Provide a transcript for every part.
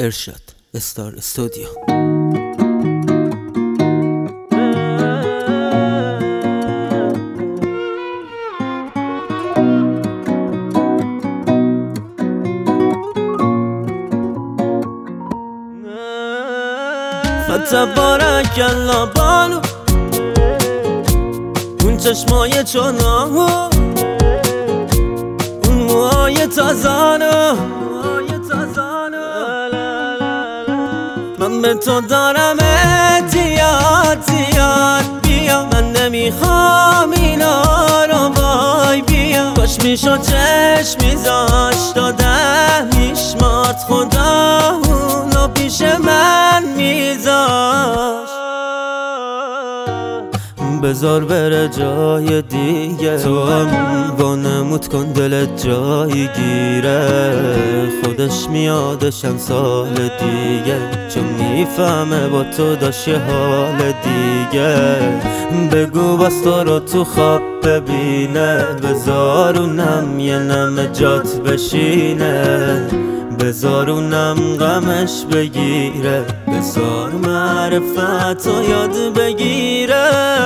ارشاد استار استودیو. فتبارک الله بانو، اون چشمای چونامو، اون موهای تازانو، من به تو دارم اعتیاد بیا، من نمیخوام اینا رو وای بیا. کاش میشد چشم میذاشت آدم میشمارد خدا اونو پیش من میذاشت. بذار بره جای دیگه، تو هم وانمود کن دلت جایی گیره. خودش میادشم سال دیگه، چون میفهمه با تو داشت یه حال دیگه. بگو بس تو رو تو خواب ببینه، بذار اونم یه نم جات بشینه، بذار اونم غمش بگیره، بذار معرفت رو یاد بگیره.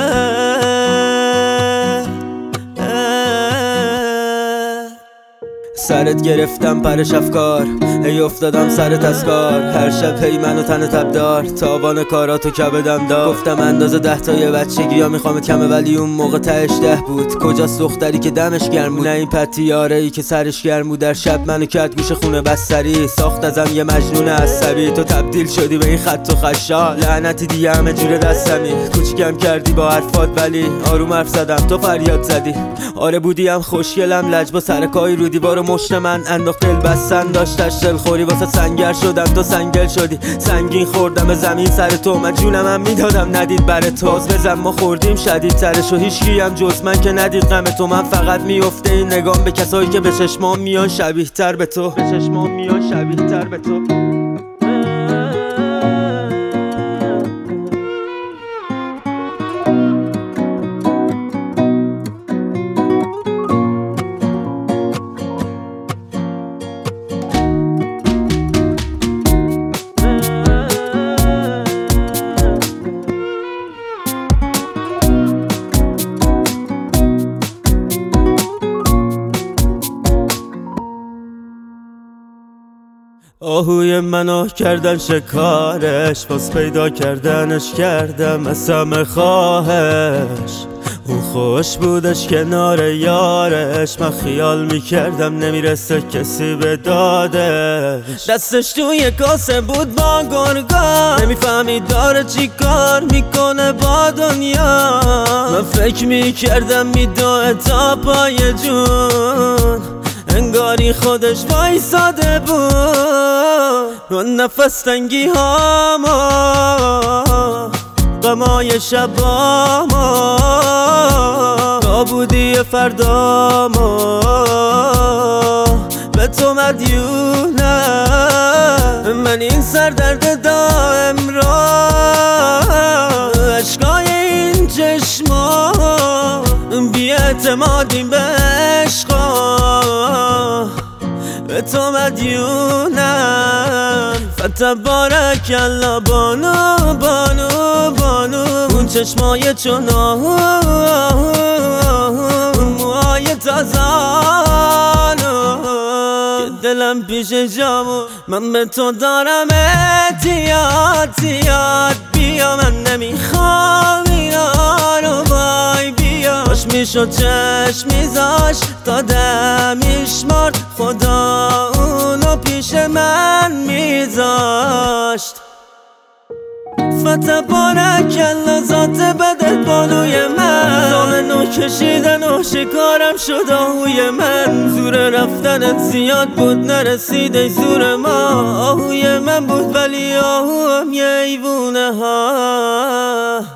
سرت گرفتم پرش افکار، هی افتادم سرت از کار. هر شب هی منو تن تبدار، تاوان کاراتو کبدم دار. گفتم اندازه 10 تا یه بچگی یا میخوامت کمه، ولی اون موقع تهش 10 بود. کجاست دختری که دمش گرم بود، نه این پتیاره ای که سرش گرم بود. در شب منو کرد گوش خونه بستری، ساخت ازم یه مجنون عصبی. تو تبدیل شدی به این خط و خشال، لعنتی دیگه همه جوره دستمی. کوچیکم کردی با حرفات ولی آروم حرف زدم، تو فریاد زدی. آره بودیم خوشگلم، لج با سرکای رو دیوار مشت من انداخت. دل بستن داشتش دلخوری، واسه سنگر شدم تو سنگل شدی. سنگین خوردم به زمین سر تو، من جونم هم میدادم ندید بر تو. باز بزن ما خوردیم شدید ترش و هیچکی هم جز من که ندید غم تو. من فقط میفته این نگام به کسایی که به چشمام میان شبیه تر به تو، به چشمام میان شبیه تر به تو. آهوی منو کردن شکارش، باز پیدا کردنش کردم از همه خواهش. اون خوش بودش کنار یارش، من خیال میکردم نمیرسه کسی به دادش. دستش توی کاسه بود با گرگا، نمیفهمید داره چی کار میکنه با دنیا. من فکر میکردم میدوه تا پای جون، انگاری خودش وایساده بود. اون نفس تنگی هاما، غمای شباما، نابودی فرداما، به تو مدیونم. من این سردرد دائم را، عشقای این چشما، بی اعتمادی به عشقا، به تو مدیونم. فتبارک الله بانو بانو بانو، اون چشمای چونامو، اون موهای تازانو، که دلم پیش جامو. من به تو دارم اعتیاد بیا، من نمیخوام اینا رو وای بیا. کاش میشد چشم میذاش تا دم میشمرد خدا اونو پیش من میذاشت. فتبارک الله ذات بدت بانوی من، زامنو کشیدن و شکارم شد آهوی من. زور رفتنت زیاد بود نرسید ای زور ما، آهوی من بود ولی آهو هم یه ایوونه ها.